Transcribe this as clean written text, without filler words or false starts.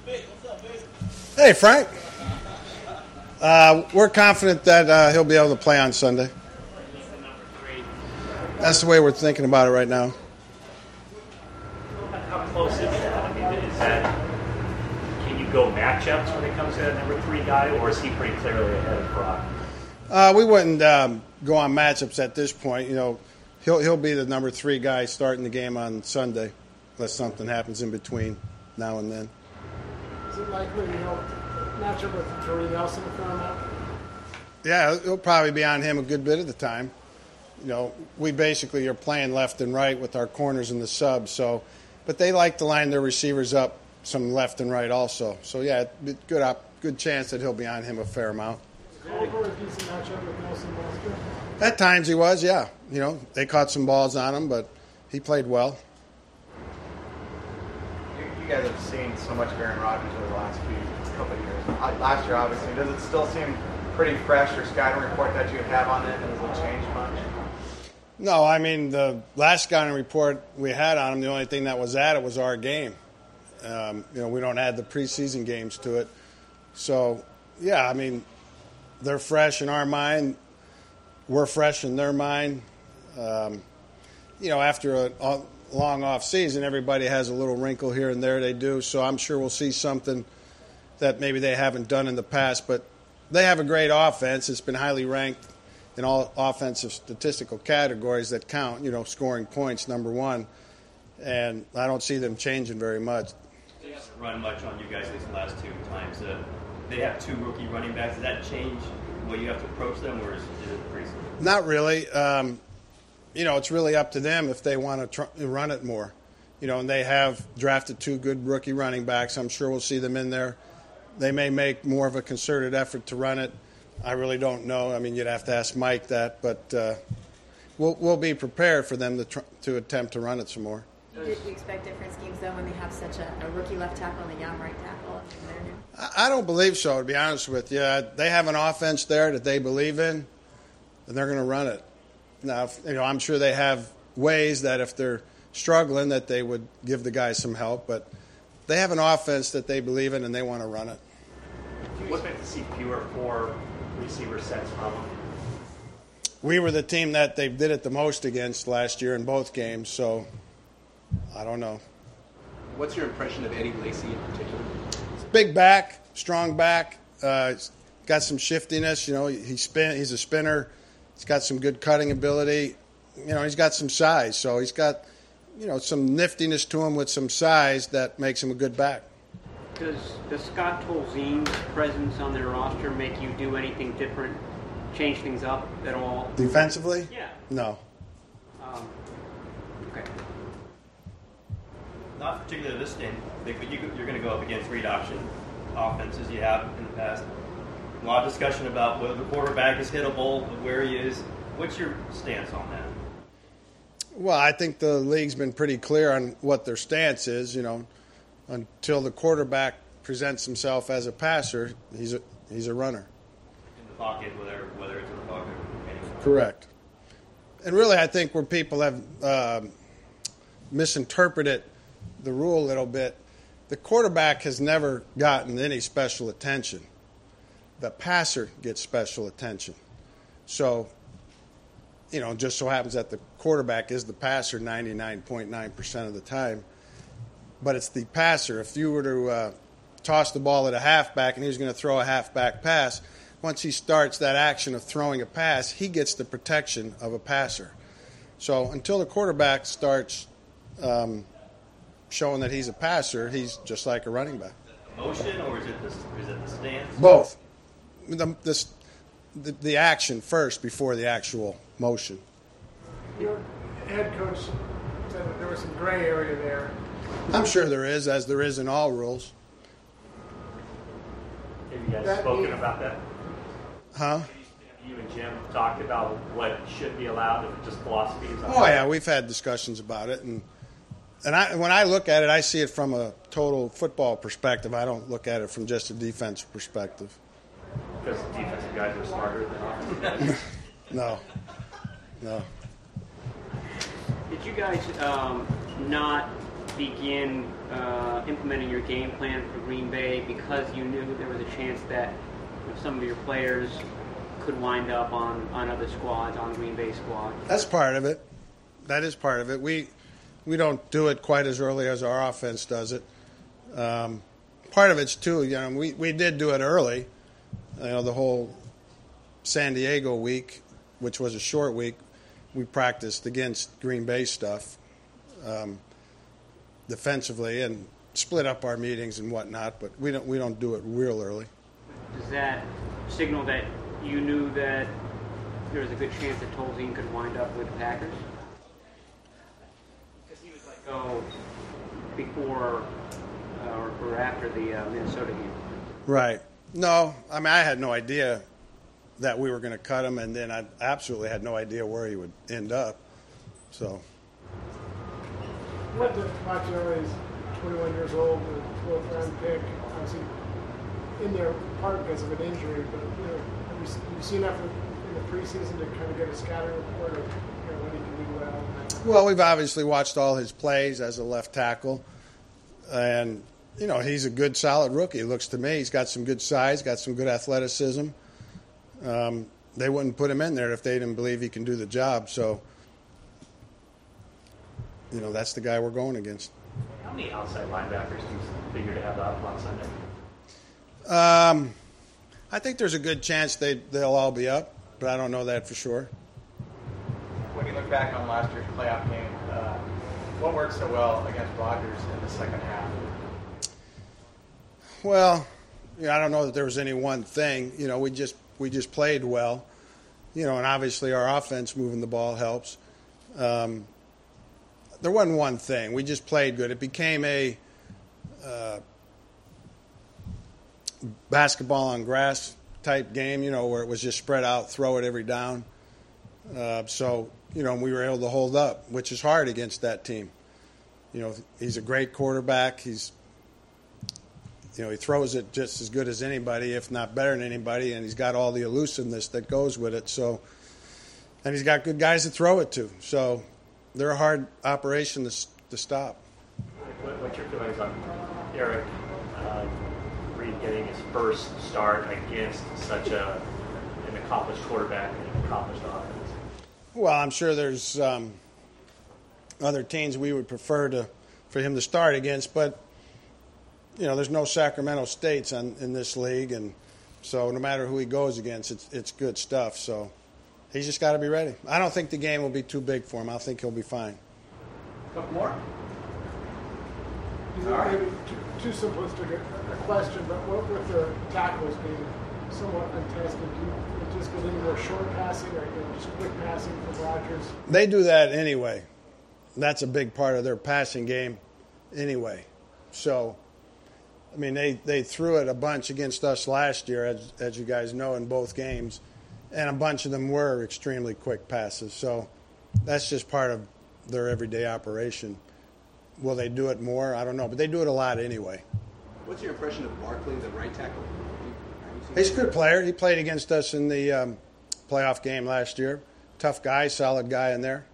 Hey, Frank. We're confident that he'll be able to play on Sunday. That's the way we're thinking about it right now. How close is that? I mean, can you go matchups when it comes to that number 3 guy, or is he pretty clearly ahead of Brock? We wouldn't go on matchups at this point. You know, he'll be the number 3 guy starting the game on Sunday, unless something happens in between now and then. Is it likely he'll match up with Jordy Nelson for him out? Yeah, it'll probably be on him a good bit of the time. You know, we basically are playing left and right with our corners and the subs. So, but they like to line their receivers up some left and right also. So yeah, good chance that he'll be on him a fair amount. Over a decent matchup with Nelson Monster? At times he was, yeah. You know, they caught some balls on him, but he played well. You guys have seen so much of Aaron Rodgers over the last couple of years. Last year, obviously, does it still seem pretty fresh, or scouting report that you have on it? Has it changed much? No, I mean, the last scouting report we had on him, the only thing that was added was our game. You know, we don't add the preseason games to it. So, yeah, I mean, they're fresh in our mind. We're fresh in their mind. You know, after a long off season, everybody has a little wrinkle here and there. They do. So I'm sure we'll see something that maybe they haven't done in the past. But they have a great offense. It's been highly ranked in all offensive statistical categories that count, you know, scoring points, number 1. And I don't see them changing very much. They haven't run much on you guys these last 2 times. They have 2 rookie running backs. Does that change the way you have to approach them, or is it pretty simple? Not really. You know, it's really up to them if they want to run it more. You know, and they have drafted 2 good rookie running backs. I'm sure we'll see them in there. They may make more of a concerted effort to run it. I really don't know. I mean, you'd have to ask Mike that, but we'll be prepared for them to attempt to run it some more. Do you expect different schemes, though, when they have such a rookie left tackle and a young right tackle? I don't believe so, to be honest with you. They have an offense there that they believe in, and they're going to run it. Now, you know, I'm sure they have ways that if they're struggling that they would give the guys some help, but they have an offense that they believe in, and they want to run it. Do you expect to see fewer 4 receiver sets from them? We were the team that they did it the most against last year in both games, so I don't know. What's your impression of Eddie Lacy in particular? Big back, strong back, got some shiftiness. You know, he's a spinner. He's got some good cutting ability. You know, he's got some size, so he's got, you know, some niftiness to him with some size that makes him a good back. Does Scott Tolzien's presence on their roster make you do anything different, change things up at all? Defensively? Yeah. No. Okay. Not particularly this game, but you're going to go up against read option offenses you have in the past. A lot of discussion about whether the quarterback is hittable, where he is. What's your stance on that? Well, I think the league's been pretty clear on what their stance is. You know, until the quarterback presents himself as a passer, he's a runner. In the pocket, whether it's in the pocket or anywhere. Correct. And really, I think where people have misinterpreted the rule a little bit, the quarterback has never gotten any special attention. The passer gets special attention. So, you know, just so happens that the quarterback is the passer 99.9% of the time. But it's the passer. If you were to toss the ball at a halfback and he was going to throw a halfback pass, once he starts that action of throwing a pass, he gets the protection of a passer. So until the quarterback starts showing that he's a passer, he's just like a running back. Motion, or is it the stance? Both. The action first before the actual motion. Your head coach said that there was some gray area there. I'm sure there is, as there is in all rules. Have you guys spoken about that? Huh? You and Jim talked about what should be allowed, if just philosophy is Oh, yeah, we've had discussions about it. And when I look at it, I see it from a total football perspective. I don't look at it from just a defensive perspective. Because defensive guys are smarter than offensive. No. Did you guys not begin implementing your game plan for Green Bay because you knew there was a chance that some of your players could wind up on other squads, on Green Bay squad? That's part of it. That is part of it. We don't do it quite as early as our offense does it. Part of it's too, we did do it early. The whole San Diego week, which was a short week, we practiced against Green Bay stuff defensively and split up our meetings and whatnot. But we don't do it real early. Does that signal that you knew that there was a good chance that Tolzien could wind up with the Packers? Because he was let go before or after the Minnesota game. Right. No, I mean, I had no idea that we were going to cut him, and then I absolutely had no idea where he would end up. So. What the Bakhtiari is 21 years old, the 12th round pick, obviously in there part because of an injury, but have you seen enough in the preseason to kind of get a scouting report of what he can do well? Well, we've obviously watched all his plays as a left tackle, and he's a good, solid rookie. It looks to me he's got some good size, got some good athleticism. They wouldn't put him in there if they didn't believe he can do the job. So, that's the guy we're going against. How many outside linebackers do you figure to have up on Sunday? I think there's a good chance they'll all be up, but I don't know that for sure. When you look back on last year's playoff game, what worked so well against Rodgers in the second half? Well, I don't know that there was any one thing. We just played well, and obviously our offense moving the ball helps. There wasn't one thing. We just played good. It became a basketball on grass type game, where it was just spread out, throw it every down. So we were able to hold up, which is hard against that team. He's a great quarterback. He throws it just as good as anybody, if not better than anybody, and he's got all the elusiveness that goes with it. So, and he's got good guys to throw it to. So they're a hard operation to stop. What's your feelings on Eric Reid getting his first start against such an accomplished quarterback and an accomplished offense? Well, I'm sure there's other teams we would prefer for him to start against, but there's no Sacramento States in this league, and so no matter who he goes against, it's good stuff. So he's just got to be ready. I don't think the game will be too big for him. I think he'll be fine. A couple more? Maybe too simplistic a question, but what with the tackles being somewhat untested, do you just get any more short passing or just quick passing from Rodgers? They do that anyway. That's a big part of their passing game anyway. So, I mean, they threw it a bunch against us last year, as you guys know, in both games, and a bunch of them were extremely quick passes. So that's just part of their everyday operation. Will they do it more? I don't know, but they do it a lot anyway. What's your impression of Barkley, the right tackle? He's a good player. He played against us in the playoff game last year. Tough guy, solid guy in there.